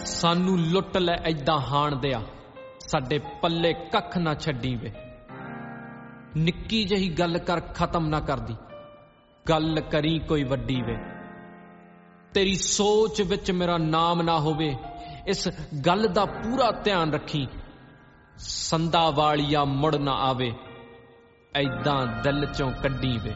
ਸਾਨੂੰ ਲੁੱਟ ਲੈ ਐਦਾਂ ਹਾਣ ਦਿਆ, ਸਾਡੇ ਪੱਲੇ ਕੱਖ ਨਾ ਛੱਡੀ ਵੇ। ਨਿੱਕੀ ਜਿਹੀ ਗੱਲ ਕਰ ਖਤਮ ਨਾ ਕਰਦੀ, ਗੱਲ ਕਰੀ ਕੋਈ ਵੱਡੀ ਵੇ। ਤੇਰੀ ਸੋਚ ਵਿੱਚ ਮੇਰਾ ਨਾਮ ਨਾ ਹੋਵੇ, ਇਸ ਗੱਲ ਦਾ ਪੂਰਾ ਧਿਆਨ ਰੱਖੀ। ਸੰਦਾ ਵਾਲੀਆ ਮੁੜ ਨਾ ਆਵੇ, ਐਦਾਂ ਦਿਲ ਚੋਂ ਕੱਢੀ ਵੇ।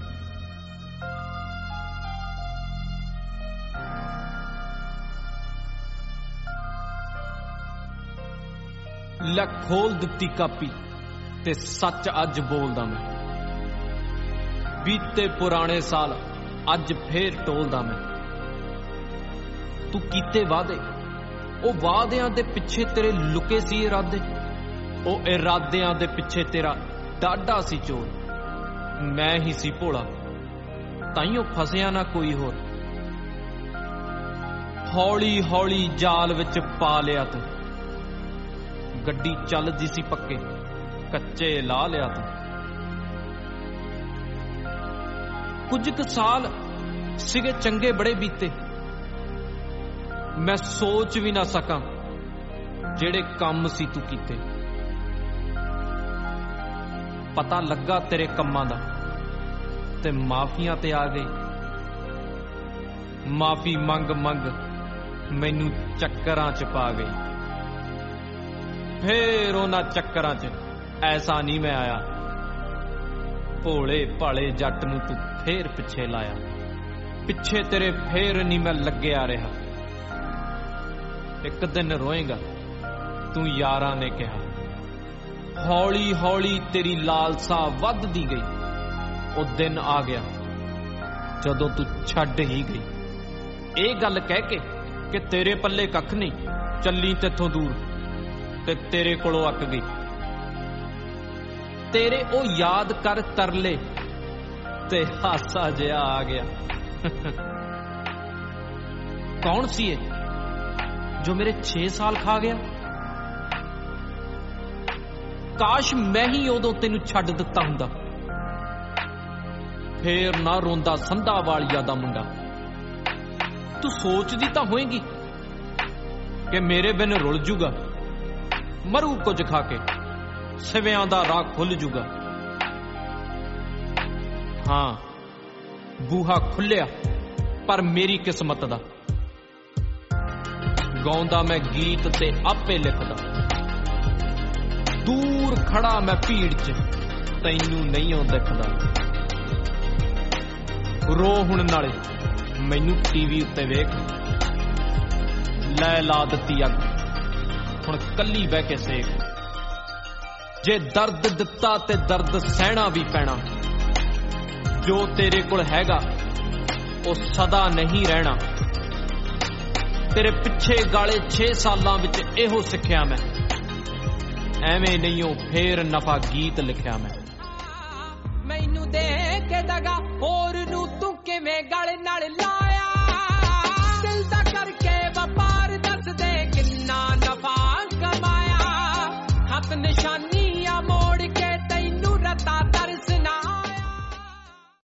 ਲੈ ਖੋਲ ਦਿੱਤੀ ਕਾਪੀ ਤੇ ਸੱਚ ਅੱਜ ਬੋਲਦਾ ਮੈਂ। ਬੀਤੇ ਪੁਰਾਣੇ ਸਾਲ ਅੱਜ ਫੇਰ ਟੋਲਦਾ ਮੈਂ। ਤੂੰ ਕੀਤੇ ਵਾਅਦੇ, ਉਹ ਵਾਅਦਿਆਂ ਦੇ ਪਿੱਛੇ ਤੇਰੇ ਲੁਕੇ ਸੀ ਇਰਾਦੇ, ਉਹ ਇਰਾਦਿਆਂ ਦੇ ਪਿੱਛੇ ਤੇਰਾ ਡਾਢਾ ਸੀ ਚੋਰ। ਮੈਂ ਹੀ ਸੀ ਭੋਲਾ, ਤਾਈਓ ਫਸਿਆ ਨਾ ਕੋਈ ਹੋਰ। ਹੌਲੀ ਹੌਲੀ ਜਾਲ ਵਿੱਚ ਪਾ ਲਿਆ ਤੂੰ, ਗੱਡੀ ਚੱਲਦੀ ਸੀ ਪੱਕੇ, ਕੱਚੇ ਲਾ ਲਿਆ ਤੂੰ। ਕੁਝ ਕੁ ਸਾਲ ਸੀਗੇ ਚੰਗੇ ਬੜੇ ਬੀਤੇ, ਮੈਂ ਸੋਚ ਵੀ ਨਾ ਸਕਾਂ ਜਿਹੜੇ ਕੰਮ ਸੀ ਤੂੰ ਕੀਤੇ। ਪਤਾ ਲੱਗਾ ਤੇਰੇ ਕੰਮਾਂ ਦਾ ਤੇ ਮਾਫੀਆਂ ਤੇ ਆ ਗਈ। ਮਾਫੀ ਮੰਗ ਮੰਗ ਮੈਨੂੰ ਚੱਕਰਾਂ ਚ ਪਾ ਗਈ। ਫੇਰ ਉਹਨਾਂ ਚੱਕਰਾਂ ਚ ਐਸਾ ਨਹੀਂ ਮੈਂ ਆਇਆ, ਭੋਲੇ ਭਾਲੇ ਜੱਟ ਨੂੰ ਤੂੰ ਫੇਰ ਪਿੱਛੇ ਲਾਇਆ। ਪਿੱਛੇ ਤੇਰੇ ਫੇਰ ਨਹੀਂ ਮੈਂ ਲੱਗਿਆ ਰਿਹਾ। ਇੱਕ ਦਿਨ ਰੋਏਗਾ ਤੂੰ ਯਾਰਾਂ ਨੇ ਕਿਹਾ। ਹੌਲੀ ਹੌਲੀ ਤੇਰੀ ਲਾਲਸਾ ਵੱਧਦੀ ਗਈ। ਉਹ ਦਿਨ ਆ ਗਿਆ ਜਦੋਂ ਤੂੰ ਛੱਡ ਹੀ ਗਈ, ਇਹ ਗੱਲ ਕਹਿ ਕੇ ਕਿ ਤੇਰੇ ਪੱਲੇ ਕੱਖ ਨਹੀਂ, ਚੱਲੀ ਤੇਥੋਂ ਦੂਰ, ਤੇ ਤੇਰੇ ਕੋਲੋਂ ਅੱਕ ਗਈ। ਤੇਰੇ ਉਹ ਯਾਦ ਕਰ ਤਰਲੇ ਤੇ ਹਾਸਾ ਜਿਹਾ ਆ ਗਿਆ। ਕੌਣ ਸੀ ਇਹ ਜੋ ਮੇਰੇ 6 ਸਾਲ ਖਾ ਗਿਆ? ਕਾਸ਼ ਮੈਂ ਹੀ ਉਦੋਂ ਤੈਨੂੰ ਛੱਡ ਦਿੱਤਾ ਹੁੰਦਾ, ਫੇਰ ਨਾ ਰੋਂਦਾ ਸੰਧਾ ਵਾਲੀਆ ਦਾ ਮੁੰਡਾ। ਤੂੰ ਸੋਚਦੀ ਤਾਂ ਹੋਏਗੀ ਕਿ ਮੇਰੇ ਬਿਨ ਰੁਲ ਜੂਗਾ, ਮਰੂ ਕੁਝ ਖਾ ਕੇ, ਸਿਵਿਆਂ ਦਾ ਰਾਹ ਖੁੱਲ ਜੂਗਾ। ਹਾਂ, ਬੂਹਾ ਖੁੱਲਿਆ ਪਰ ਮੇਰੀ ਕਿਸਮਤ ਦਾ। ਗਾਉਂਦਾ ਮੈਂ ਗੀਤ ਤੇ ਆਪੇ ਲਿਖਦਾ, ਦੂਰ ਖੜਾ ਮੈਂ ਭੀੜ 'ਚ, ਤੈਨੂੰ ਨਹੀਂ ਓ ਦਿਖਦਾ। ਰੋ ਹੁਣ ਨਾਲੇ ਮੈਨੂੰ ਟੀਵੀ ਉੱਤੇ ਵੇਖ, ਲੈ ਲਾ ਦਿੱਤੀ ਅੱਗ, ਹੁਣ ਕੱਲੀ ਬਹਿ ਕੇ ਸੇਕ। ਜੇ ਦਰਦ ਦਿੱਤਾ ਤੇ ਦਰਦ ਸਹਿਣਾ ਵੀ ਪੈਣਾ, ਜੋ ਤੇਰੇ ਕੋਲ ਹੈਗਾ ਉਹ ਸਦਾ ਨਹੀਂ ਰਹਿਣਾ। ਤੇਰੇ ਪਿੱਛੇ ਗਾਲੇ 6 ਸਾਲਾਂ ਵਿੱਚ ਇਹੋ ਸਿੱਖਿਆ ਮੈਂ, ਐਵੇਂ ਨਹੀਂ ਉਹ ਫੇਰ ਨਫਾ ਗੀਤ ਲਿਖਿਆ ਮੈਂ। ਮੈਨੂੰ ਦੇ ਕੇ ਦਗਾ